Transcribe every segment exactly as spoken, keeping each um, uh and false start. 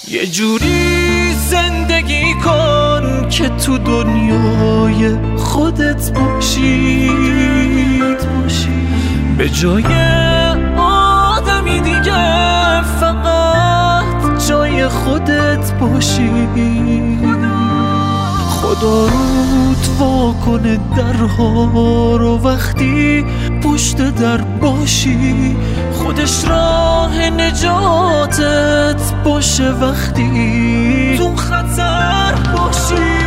یه جوری زندگی کن که تو دنیای خودت باشی، به جای آدمی دیگه فقط جای خودت باشی. خدا رود وا کنه درها رو وقتی پشت در باشی، خودش راه نجاتت باشه وقتی تو خطر باشی.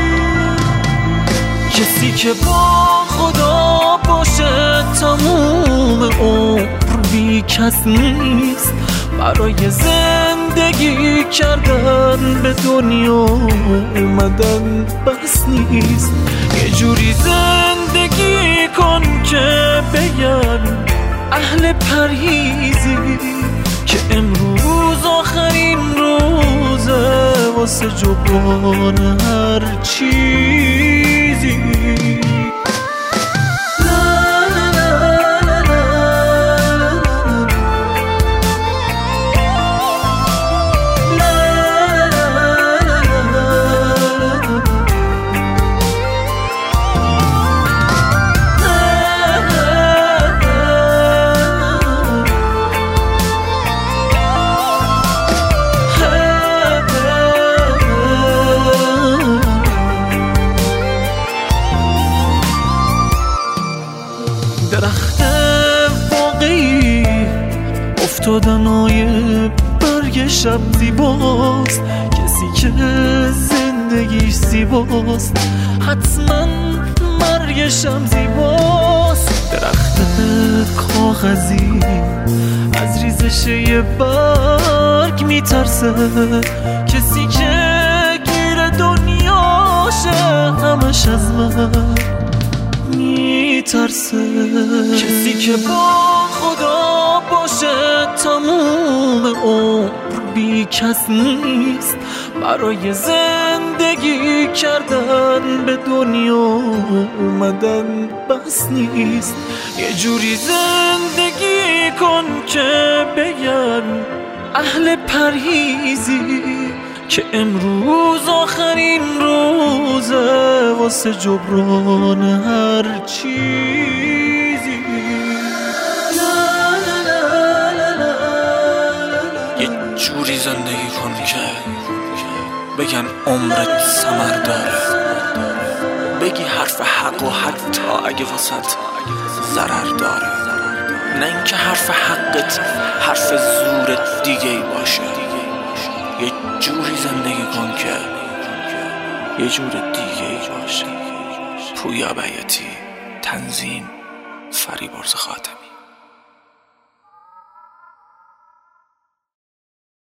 کسی که با خدا باشه تموم عمر بی کس نیست، برای زندگی کردن به دنیا اومدن بس نیست. یه جوری زندگی کن که بگن اهل پرهیزی، که امروز آخرین روزه واسه جبران هر چیزی. درخت واقعی افتادنای برگ شب زیباست، کسی که زندگیش زیباست حتما مرگش هم زیباست. درخت کاغذی از ریزش یه برگ میترسه، کسی که گیر دنیاشه همش از من میترسه. کسی که با خدا باشه تموم عمر بی کس نیست، برای زندگی کردن به دنیا اومدن بس نیست. یه جوری زندگی کن که بگن اهل پرهیزی، که امروز آخرین روزه واسه جبران هر چیزی. یه جوری زندگی کن که بگن عمرت ثمر داره، بگی حرف حق و حتی اگه واسط ضرر داره، نه اینکه حرف حقت حرف زورت دیگه ای باشه. یه جوری زندگی کن که یه جور دیگه ای باشه. پویا بیاتی، تنظیم فریبرز خاتمی.